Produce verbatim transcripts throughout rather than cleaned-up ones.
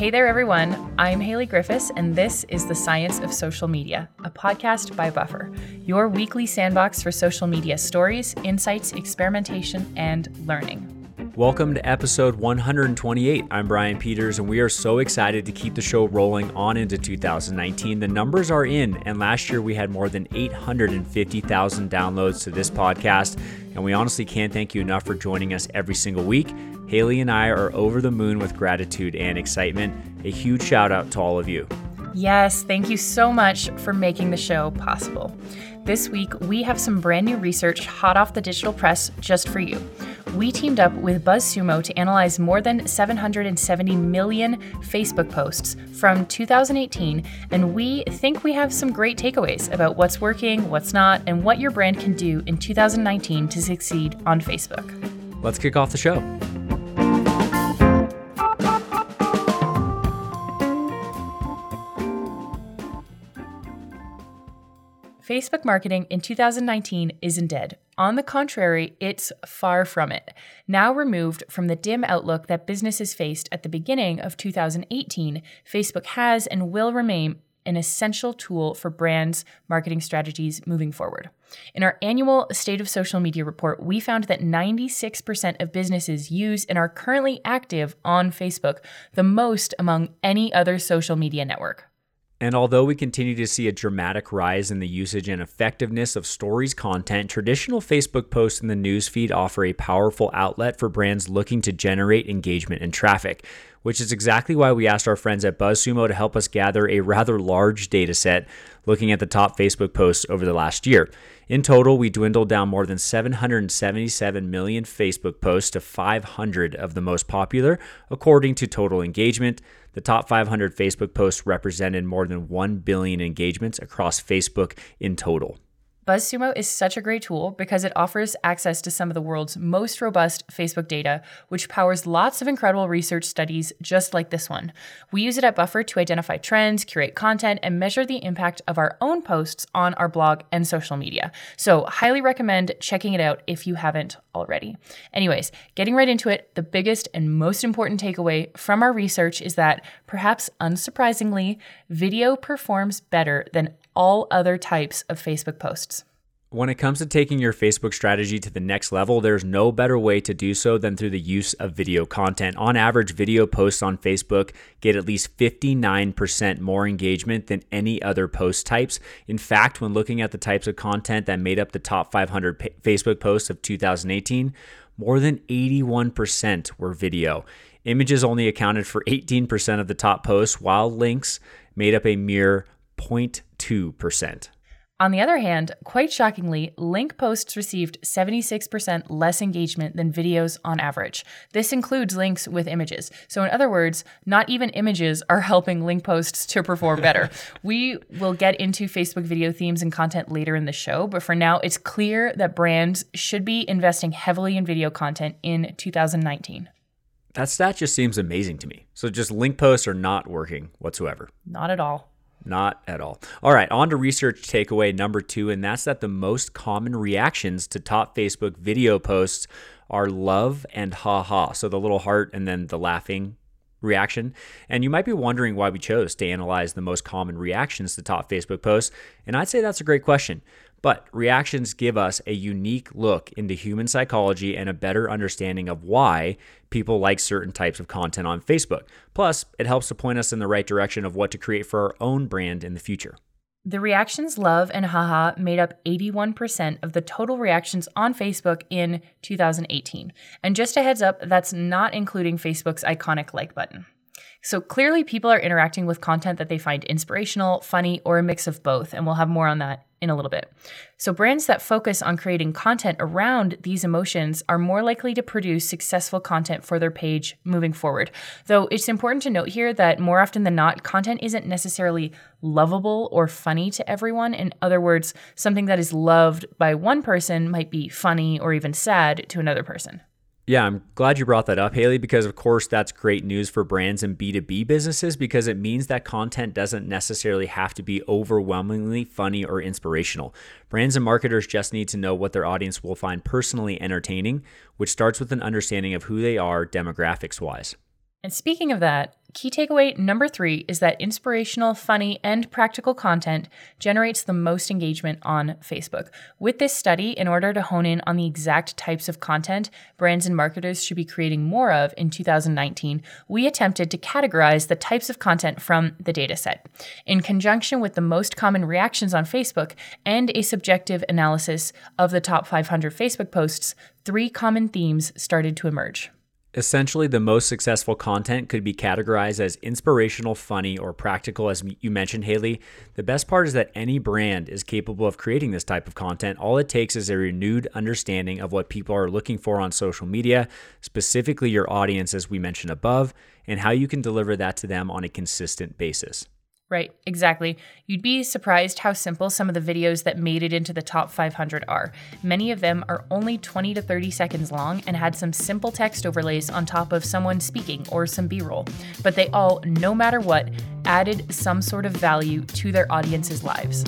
Hey there, everyone. I'm Haley Griffiths, and this is The Science of Social Media, a podcast by Buffer, your weekly sandbox for social media stories, insights, experimentation, and learning. Welcome to episode one hundred twenty-eight. I'm Brian Peters, and we are so excited to keep the show rolling on into two thousand nineteen. The numbers are in, and last year we had more than eight hundred fifty thousand downloads to this podcast, and we honestly can't thank you enough for joining us every single week. Haley and I are over the moon with gratitude and excitement. A huge shout out to all of you. Yes, thank you so much for making the show possible. This week, we have some brand new research hot off the digital press just for you. We teamed up with BuzzSumo to analyze more than seven hundred seventy million Facebook posts from two thousand eighteen, and we think we have some great takeaways about what's working, what's not, and what your brand can do in two thousand nineteen to succeed on Facebook. Let's kick off the show. Facebook marketing in two thousand nineteen isn't dead. On the contrary, it's far from it. Now removed from the dim outlook that businesses faced at the beginning of two thousand eighteen, Facebook has and will remain an essential tool for brands' marketing strategies moving forward. In our annual State of Social Media report, we found that ninety-six percent of businesses use and are currently active on Facebook, the most among any other social media network. And although we continue to see a dramatic rise in the usage and effectiveness of stories content, traditional Facebook posts in the newsfeed offer a powerful outlet for brands looking to generate engagement and traffic, which is exactly why we asked our friends at BuzzSumo to help us gather a rather large data set looking at the top Facebook posts over the last year. In total, we dwindled down more than seven hundred seventy-seven million Facebook posts to five hundred of the most popular, according to total engagement. The top five hundred Facebook posts represented more than one billion engagements across Facebook in total. BuzzSumo is such a great tool because it offers access to some of the world's most robust Facebook data, which powers lots of incredible research studies just like this one. We use it at Buffer to identify trends, curate content, and measure the impact of our own posts on our blog and social media. So highly recommend checking it out if you haven't already. Anyways, getting right into it, the biggest and most important takeaway from our research is that, perhaps unsurprisingly, video performs better than all other types of Facebook posts. When it comes to taking your Facebook strategy to the next level, there's no better way to do so than through the use of video content. On average, video posts on Facebook get at least fifty-nine percent more engagement than any other post types. In fact, when looking at the types of content that made up the top five hundred pa- Facebook posts of two thousand eighteen, more than eighty-one percent were video. Images only accounted for eighteen percent of the top posts, while links made up a mere zero point two percent. On the other hand, quite shockingly, link posts received seventy-six percent less engagement than videos on average. This includes links with images. So in other words, not even images are helping link posts to perform better. We will get into Facebook video themes and content later in the show, but for now, it's clear that brands should be investing heavily in video content in two thousand nineteen. That stat just seems amazing to me. So just link posts are not working whatsoever. Not at all. Not at all. All right, on to research takeaway number two, and that's that the most common reactions to top Facebook video posts are love and haha. So the little heart and then the laughing reaction. And you might be wondering why we chose to analyze the most common reactions to top Facebook posts. And I'd say that's a great question. But reactions give us a unique look into human psychology and a better understanding of why people like certain types of content on Facebook. Plus, it helps to point us in the right direction of what to create for our own brand in the future. The reactions love and haha made up eighty-one percent of the total reactions on Facebook in two thousand eighteen. And just a heads up, that's not including Facebook's iconic like button. So clearly people are interacting with content that they find inspirational, funny, or a mix of both, and we'll have more on that in a little bit. So brands that focus on creating content around these emotions are more likely to produce successful content for their page moving forward. Though it's important to note here that more often than not, content isn't necessarily lovable or funny to everyone. In other words, something that is loved by one person might be funny or even sad to another person. Yeah, I'm glad you brought that up, Haley, because of course that's great news for brands and B two B businesses because it means that content doesn't necessarily have to be overwhelmingly funny or inspirational. Brands and marketers just need to know what their audience will find personally entertaining, which starts with an understanding of who they are demographics-wise. And speaking of that, key takeaway number three is that inspirational, funny, and practical content generates the most engagement on Facebook. With this study, in order to hone in on the exact types of content brands and marketers should be creating more of in two thousand nineteen, we attempted to categorize the types of content from the dataset. In conjunction with the most common reactions on Facebook and a subjective analysis of the top five hundred Facebook posts, three common themes started to emerge. Essentially, the most successful content could be categorized as inspirational, funny, or practical, as you mentioned, Haley. The best part is that any brand is capable of creating this type of content. All it takes is a renewed understanding of what people are looking for on social media, specifically your audience, as we mentioned above, and how you can deliver that to them on a consistent basis. Right, exactly. You'd be surprised how simple some of the videos that made it into the top five hundred are. Many of them are only twenty to thirty seconds long and had some simple text overlays on top of someone speaking or some B-roll. But they all, no matter what, added some sort of value to their audience's lives.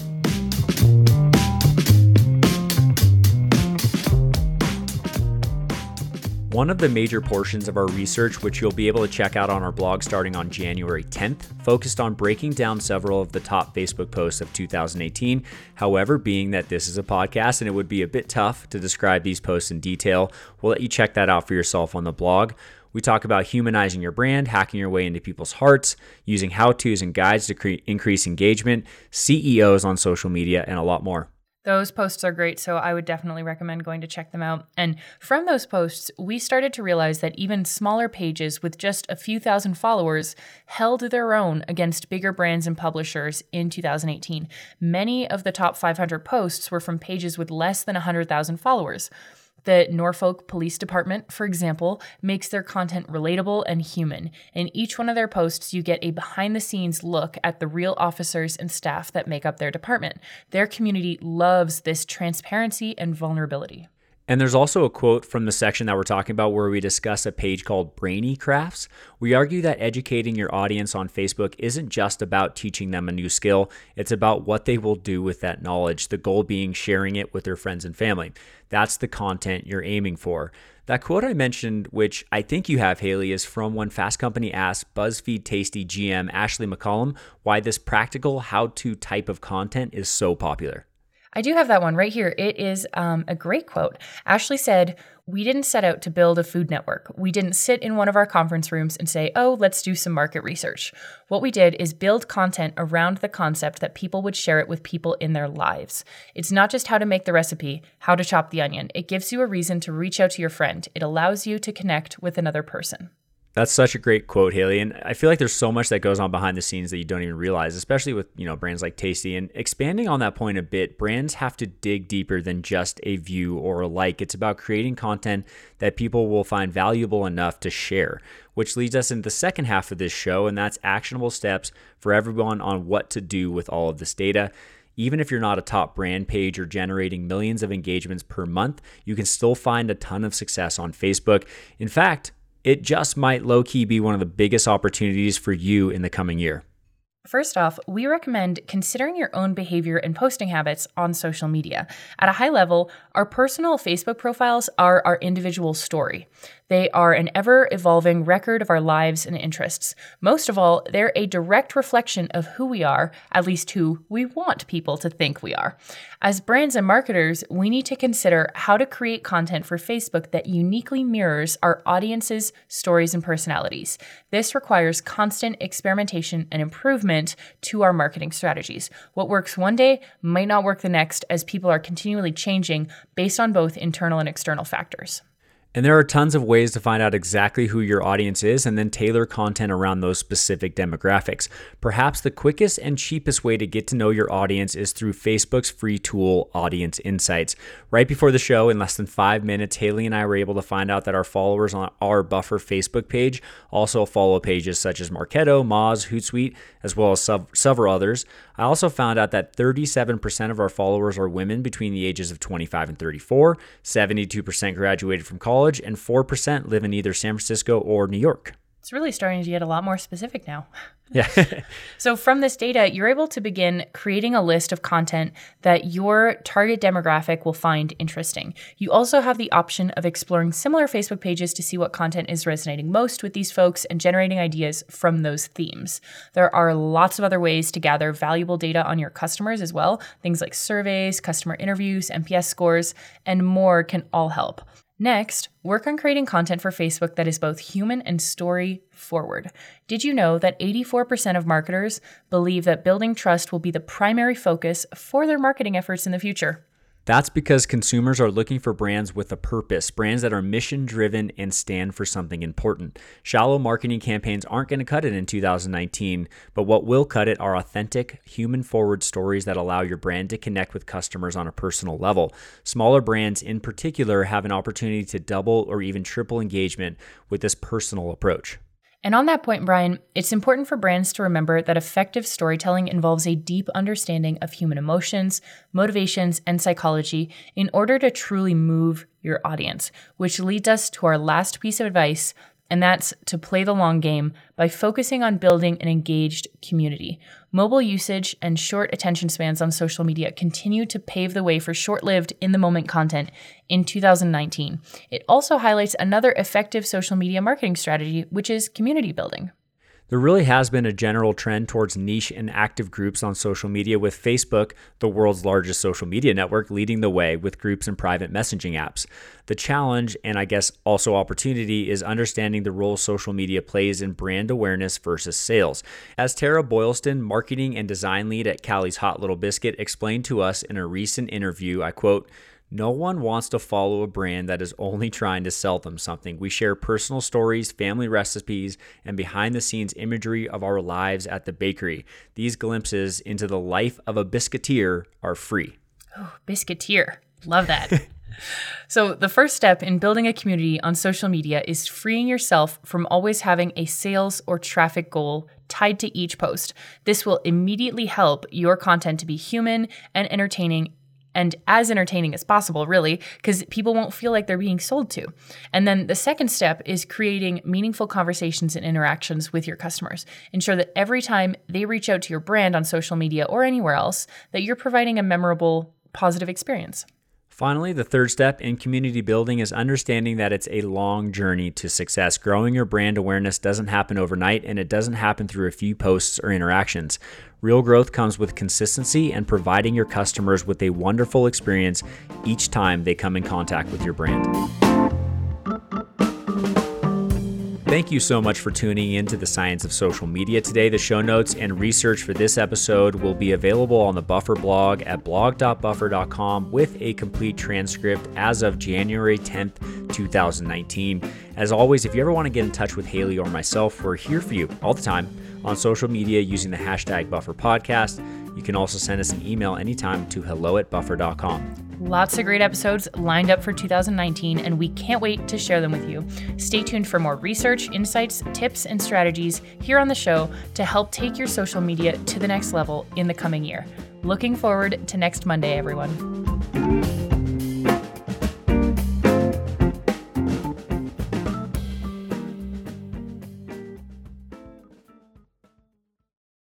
One of the major portions of our research, which you'll be able to check out on our blog starting on January tenth, focused on breaking down several of the top Facebook posts of two thousand eighteen. However, being that this is a podcast and it would be a bit tough to describe these posts in detail, we'll let you check that out for yourself on the blog. We talk about humanizing your brand, hacking your way into people's hearts, using how-tos and guides to cre- increase engagement, C E Os on social media, and a lot more. Those posts are great, so I would definitely recommend going to check them out. And from those posts, we started to realize that even smaller pages with just a few thousand followers held their own against bigger brands and publishers in two thousand eighteen. Many of the top five hundred posts were from pages with less than one hundred thousand followers. The Norfolk Police Department, for example, makes their content relatable and human. In each one of their posts, you get a behind-the-scenes look at the real officers and staff that make up their department. Their community loves this transparency and vulnerability. And there's also a quote from the section that we're talking about where we discuss a page called Brainy Crafts. We argue that educating your audience on Facebook isn't just about teaching them a new skill. It's about what they will do with that knowledge, the goal being sharing it with their friends and family. That's the content you're aiming for. That quote I mentioned, which I think you have, Haley, is from when Fast Company asked BuzzFeed Tasty G M Ashley McCollum why this practical how-to type of content is so popular. I do have that one right here. It is um, a great quote. Ashley said, "We didn't set out to build a food network. We didn't sit in one of our conference rooms and say, oh, let's do some market research. What we did is build content around the concept that people would share it with people in their lives. It's not just how to make the recipe, how to chop the onion. It gives you a reason to reach out to your friend. It allows you to connect with another person." That's such a great quote, Haley. And I feel like there's so much that goes on behind the scenes that you don't even realize, especially with, you know, brands like Tasty. And expanding on that point a bit, brands have to dig deeper than just a view or a like. It's about creating content that people will find valuable enough to share, which leads us into the second half of this show. And that's actionable steps for everyone on what to do with all of this data. Even if you're not a top brand page or generating millions of engagements per month, you can still find a ton of success on Facebook. In fact, it just might low-key be one of the biggest opportunities for you in the coming year. First off, we recommend considering your own behavior and posting habits on social media. At a high level, our personal Facebook profiles are our individual story. They are an ever-evolving record of our lives and interests. Most of all, they're a direct reflection of who we are, at least who we want people to think we are. As brands and marketers, we need to consider how to create content for Facebook that uniquely mirrors our audience's stories and personalities. This requires constant experimentation and improvement to our marketing strategies. What works one day might not work the next, as people are continually changing based on both internal and external factors. And there are tons of ways to find out exactly who your audience is and then tailor content around those specific demographics. Perhaps the quickest and cheapest way to get to know your audience is through Facebook's free tool, Audience Insights. Right before the show, in less than five minutes, Haley and I were able to find out that our followers on our Buffer Facebook page also follow pages such as Marketo, Moz, Hootsuite, as well as several others. I also found out that thirty-seven percent of our followers are women between the ages of twenty-five and thirty-four, seventy-two percent graduated from college, and four percent live in either San Francisco or New York. It's really starting to get a lot more specific now. Yeah. So from this data, you're able to begin creating a list of content that your target demographic will find interesting. You also have the option of exploring similar Facebook pages to see what content is resonating most with these folks and generating ideas from those themes. There are lots of other ways to gather valuable data on your customers as well. Things like surveys, customer interviews, N P S scores, and more can all help. Next, work on creating content for Facebook that is both human and story forward. Did you know that eighty-four percent of marketers believe that building trust will be the primary focus for their marketing efforts in the future? That's because consumers are looking for brands with a purpose, brands that are mission-driven and stand for something important. Shallow marketing campaigns aren't going to cut it in two thousand nineteen, but what will cut it are authentic, human-forward stories that allow your brand to connect with customers on a personal level. Smaller brands in particular have an opportunity to double or even triple engagement with this personal approach. And on that point, Brian, it's important for brands to remember that effective storytelling involves a deep understanding of human emotions, motivations, and psychology in order to truly move your audience, which leads us to our last piece of advice, and that's to play the long game by focusing on building an engaged community. Mobile usage and short attention spans on social media continue to pave the way for short-lived, in-the-moment content in two thousand nineteen. It also highlights another effective social media marketing strategy, which is community building. There really has been a general trend towards niche and active groups on social media, with Facebook, the world's largest social media network, leading the way with groups and private messaging apps. The challenge, and I guess also opportunity, is understanding the role social media plays in brand awareness versus sales. As Tara Boylston, marketing and design lead at Callie's Hot Little Biscuit, explained to us in a recent interview, I quote, "No one wants to follow a brand that is only trying to sell them something. We share personal stories, family recipes, and behind-the-scenes imagery of our lives at the bakery. These glimpses into the life of a biscuiteer are free." Oh, biscuiteer. Love that. So the first step in building a community on social media is freeing yourself from always having a sales or traffic goal tied to each post. This will immediately help your content to be human and entertaining, and as entertaining as possible, really, because people won't feel like they're being sold to. And then the second step is creating meaningful conversations and interactions with your customers. Ensure that every time they reach out to your brand on social media or anywhere else, that you're providing a memorable, positive experience. Finally, the third step in community building is understanding that it's a long journey to success. Growing your brand awareness doesn't happen overnight, and it doesn't happen through a few posts or interactions. Real growth comes with consistency and providing your customers with a wonderful experience each time they come in contact with your brand. Thank you so much for tuning in to the Science of Social Media today. The show notes and research for this episode will be available on the Buffer blog at blog dot buffer dot com with a complete transcript as of January tenth, twenty nineteen. As always, if you ever want to get in touch with Haley or myself, we're here for you all the time on social media using the hashtag Buffer Podcast. You can also send us an email anytime to hello at buffer dot com. Lots of great episodes lined up for two thousand nineteen, and we can't wait to share them with you. Stay tuned for more research, insights, tips, and strategies here on the show to help take your social media to the next level in the coming year. Looking forward to next Monday, everyone.